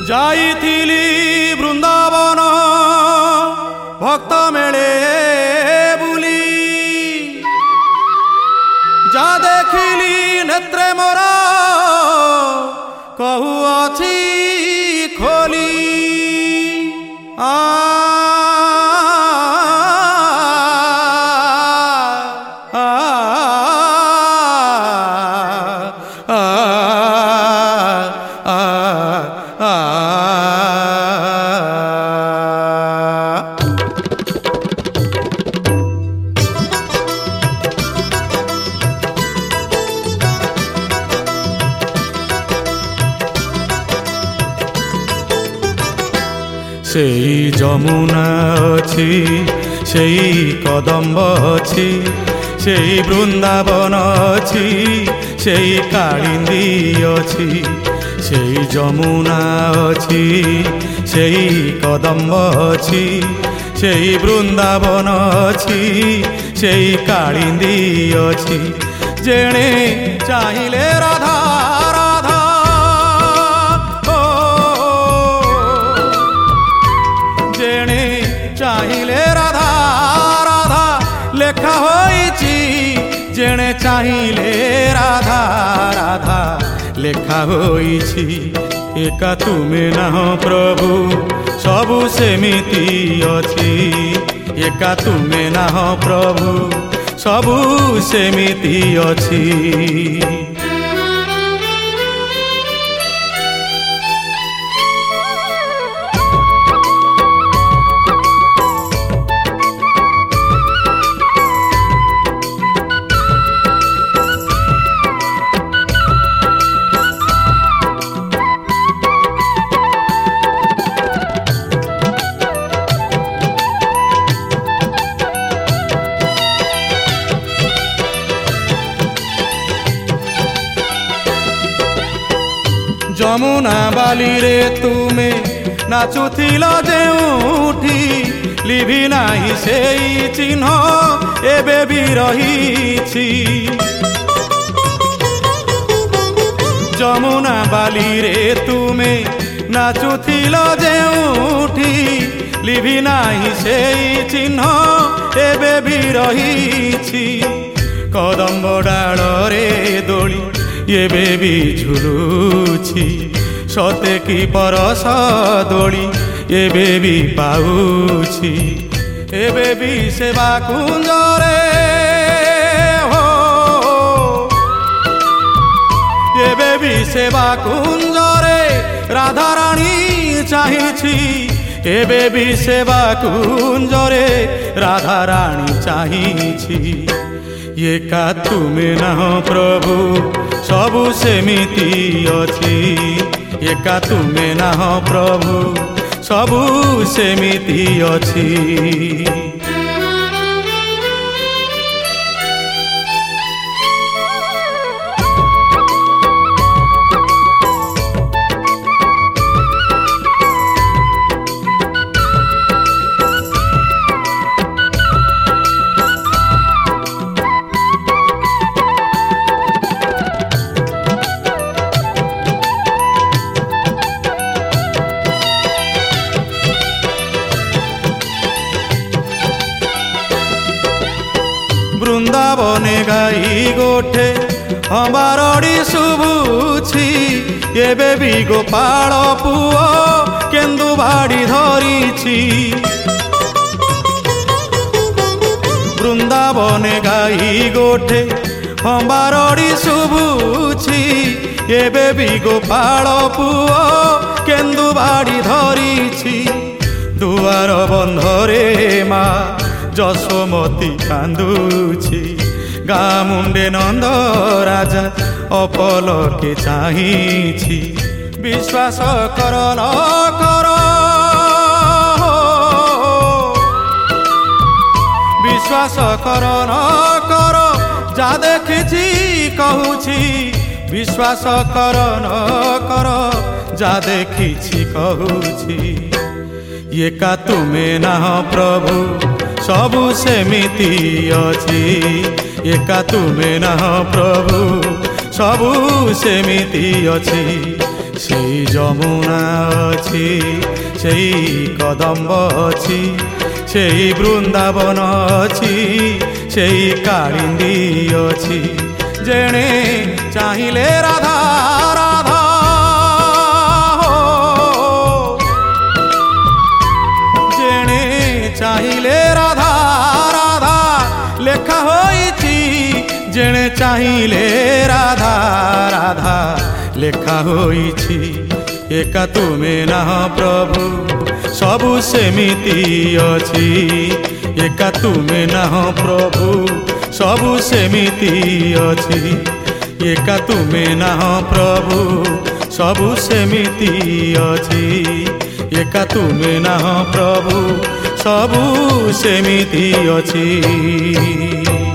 जाइथिली बृंदावन भक्त मेले बुली जा देखिली नेत्रे मोरा कहू अछि खोली आ सेई जमुना अछि सेई कदम्ब अछि सेई बृंदावन अछि सेई कालिंदी अछि सेई जमुना अछि सेई कदम्ब अछि सेई बृंदावन अछि सेई कालिंदी अछि जेणे चाहिले राधा राधा चाहिले राधा राधा लेखा होइछि जेणे चाहिले राधा राधा लेखा होइछि एका तुमे नाह प्रभु सबु सेमिति अछि एका तुमे नाह प्रभु सबु सेमिति अछि जमुना बाली रे तुमे नाचुथिल जेउठी लिभि नाही सेई चिन्ह एबे भी रहिछि जमुना बाली रे तुमे नाचुथिल जेउठी लिभि नाही सेई चिन्ह एबे भी रहिछि कदम्ब डाल रे दोली एबे भी झुलुछि सते की परस दोली एबे भी पाउछि एबे भी सेवा कुंजरे हो एबे भी सेवा कुंजरे राधा रानी चाहिछि एबे भी सेवा कुंजरे राधा रानी चाहिछि एका तुमे नाह प्रभु सबु सेमिति अछि एका तुमे नाह प्रभु सबु सेमिति अछि बृंदावने गाई गोठे हमारड़ी शुभुछि एबे भी गोपाल पुओ केन्दु भाड़ी धरिछि बृंदावने गाई गोठे हमारड़ी शुभुछि एबे भी गोपाल पुओ केन्दु भाड़ी धरिछि दुआर बंधरे मा जसोमती कांदुछि गा मुंडे नंद राजा अपलके चाहिछि विश्वास कर न कर विश्वास कर न कर जा देखिछि कहूछि विश्वास कर न कर जा देखिछि कहूछि एका तुमे नाह प्रभु सबु सेमिति अछि एका तुमे नाह प्रभु सबु सेमिति अछि सेई जमुना अछि सेई कदम्ब अछि सेई बृंदावन अछि सेई कालिंदी अछि जेणे चाहिले राधा राधा जेणे चाहिले राधा राधा लेखा होइछि जेणे चाहिले राधा राधा लेखा होइछि एका तुमे ना प्रभु सबु सेमिति अछि एका तुमे ना प्रभु सबु सेमिति अछि एका तुमे ना प्रभु सबु सेमिति अछि एका तुमे ना प्रभु सबु सेमिति अछि।